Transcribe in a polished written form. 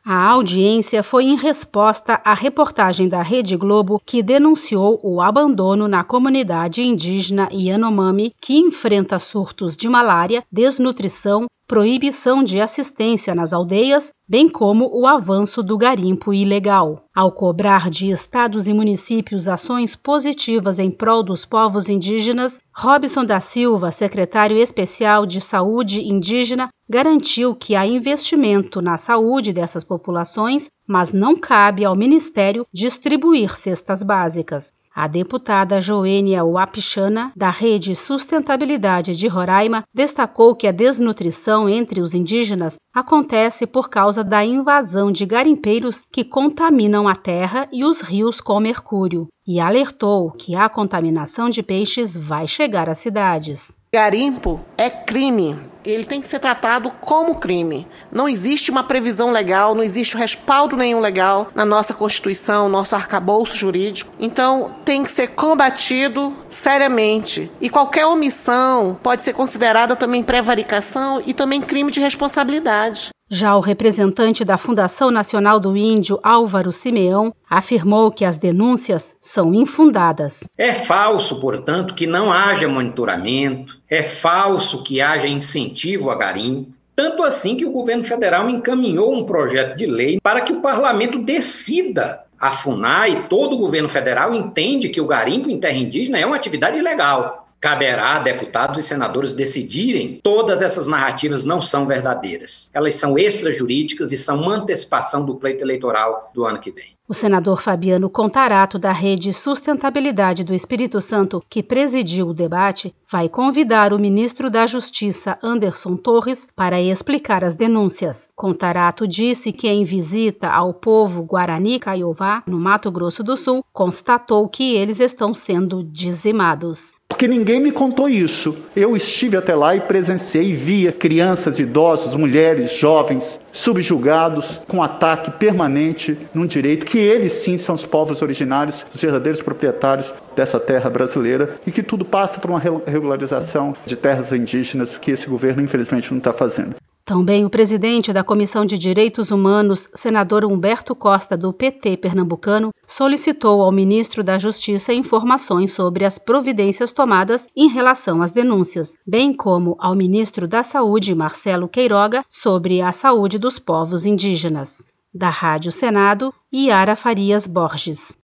A audiência foi em resposta à reportagem da Rede Globo que denunciou o abandono na comunidade indígena Yanomami, que enfrenta surtos de malária, desnutrição, proibição de assistência nas aldeias, bem como o avanço do garimpo ilegal. Ao cobrar de estados e municípios ações positivas em prol dos povos indígenas, Robson da Silva, secretário especial de Saúde Indígena, garantiu que há investimento na saúde dessas populações, mas não cabe ao Ministério distribuir cestas básicas. A deputada Joênia Wapichana, da Rede Sustentabilidade de Roraima, destacou que a desnutrição entre os indígenas acontece por causa da invasão de garimpeiros que contaminam a terra e os rios com mercúrio, e alertou que a contaminação de peixes vai chegar às cidades. Garimpo é crime. Ele tem que ser tratado como crime. Não existe uma previsão legal, não existe respaldo nenhum legal na nossa Constituição, nosso arcabouço jurídico. Então, tem que ser combatido seriamente. E qualquer omissão pode ser considerada também prevaricação e também crime de responsabilidade. Já o representante da Fundação Nacional do Índio, Álvaro Simeão, afirmou que as denúncias são infundadas. É falso, portanto, que não haja monitoramento, é falso que haja incentivo a garimpo, tanto assim que o governo federal encaminhou um projeto de lei para que o parlamento decida. A FUNAI e todo o governo federal entende que o garimpo em terra indígena é uma atividade ilegal. Caberá a deputados e senadores decidirem. Todas essas narrativas não são verdadeiras. Elas são extrajurídicas e são uma antecipação do pleito eleitoral do ano que vem. O senador Fabiano Contarato, da Rede Sustentabilidade do Espírito Santo, que presidiu o debate, vai convidar o ministro da Justiça, Anderson Torres, para explicar as denúncias. Contarato disse que, em visita ao povo Guarani Kaiowá, no Mato Grosso do Sul, constatou que eles estão sendo dizimados. Porque ninguém me contou isso. Eu estive até lá e presenciei e via crianças, idosos, mulheres, jovens, subjugados, com ataque permanente num direito que eles sim são os povos originários, os verdadeiros proprietários dessa terra brasileira, e que tudo passa por uma regularização de terras indígenas que esse governo infelizmente não está fazendo. Também o presidente da Comissão de Direitos Humanos, senador Humberto Costa, do PT pernambucano, solicitou ao ministro da Justiça informações sobre as providências tomadas em relação às denúncias, bem como ao ministro da Saúde, Marcelo Queiroga, sobre a saúde dos povos indígenas. Da Rádio Senado, Yara Farias Borges.